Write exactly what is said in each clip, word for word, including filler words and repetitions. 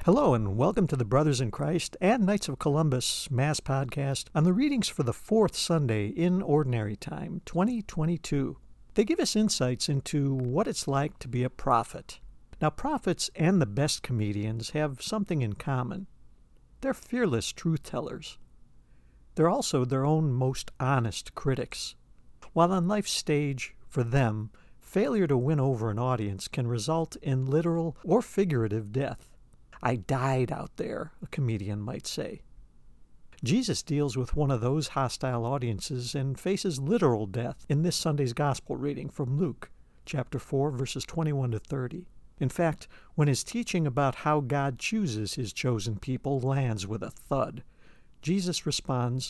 Hello and welcome to the Brothers in Christ and Knights of Columbus Mass Podcast on the readings for the fourth Sunday in Ordinary Time, twenty twenty-two. They give us insights into what it's like to be a prophet. Now, prophets and the best comedians have something in common. They're fearless truth-tellers. They're also their own most honest critics. While on life's stage, for them, failure to win over an audience can result in literal or figurative death. I died out there, a comedian might say. Jesus deals with one of those hostile audiences and faces literal death in this Sunday's Gospel reading from Luke, chapter four, verses twenty-one to thirty. In fact, when his teaching about how God chooses his chosen people lands with a thud, Jesus responds,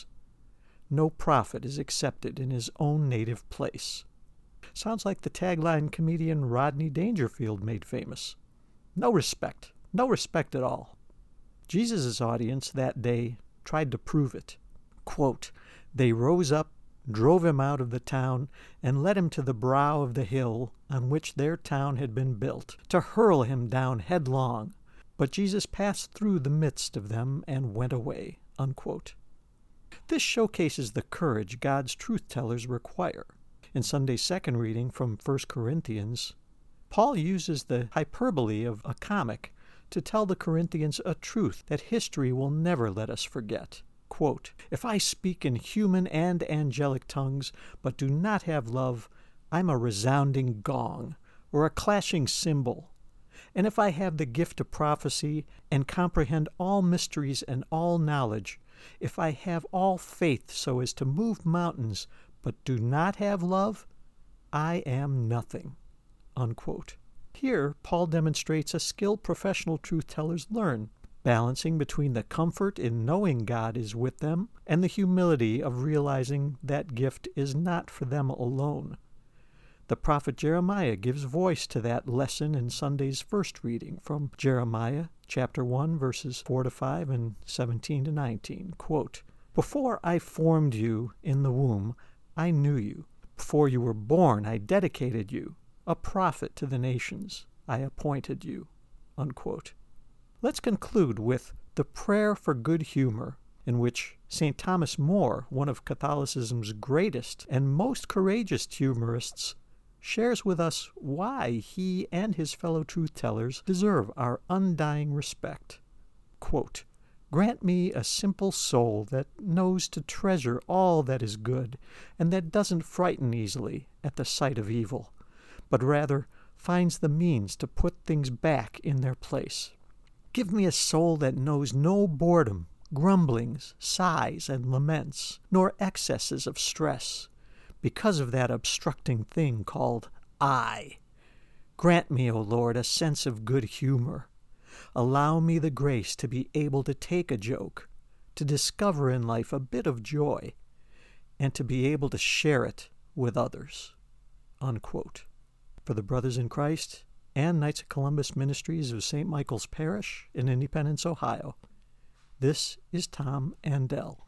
"No prophet is accepted in his own native place." Sounds like the tagline comedian Rodney Dangerfield made famous. No respect. No respect at all. Jesus' audience that day tried to prove it. Quote, "They rose up, drove him out of the town, and led him to the brow of the hill on which their town had been built, to hurl him down headlong. But Jesus passed through the midst of them and went away." Unquote. This showcases the courage God's truth-tellers require. In Sunday's second reading from First Corinthians, Paul uses the hyperbole of a comic to tell the Corinthians a truth that history will never let us forget. Quote, "If I speak in human and angelic tongues, but do not have love, I'm a resounding gong, or a clashing cymbal. And if I have the gift of prophecy, and comprehend all mysteries and all knowledge, if I have all faith so as to move mountains, but do not have love, I am nothing." Unquote. Here, Paul demonstrates a skill professional truth-tellers learn, balancing between the comfort in knowing God is with them and the humility of realizing that gift is not for them alone. The prophet Jeremiah gives voice to that lesson in Sunday's first reading from Jeremiah chapter one, verses four to five and seventeen to nineteen. Quote, "Before I formed you in the womb, I knew you. Before you were born, I dedicated you. A prophet to the nations, I appointed you." Unquote. Let's conclude with the Prayer for Good Humor, in which Saint Thomas More, one of Catholicism's greatest and most courageous humorists, shares with us why he and his fellow truth-tellers deserve our undying respect. Quote, "Grant me a simple soul that knows to treasure all that is good, and that doesn't frighten easily at the sight of evil, but rather finds the means to put things back in their place. Give me a soul that knows no boredom, grumblings, sighs, and laments, nor excesses of stress, because of that obstructing thing called I. Grant me, O Lord, a sense of good humor. Allow me the grace to be able to take a joke, to discover in life a bit of joy, and to be able to share it with others." Unquote. For the Brothers in Christ and Knights of Columbus Ministries of Saint Michael's Parish in Independence, Ohio, this is Tom Andel.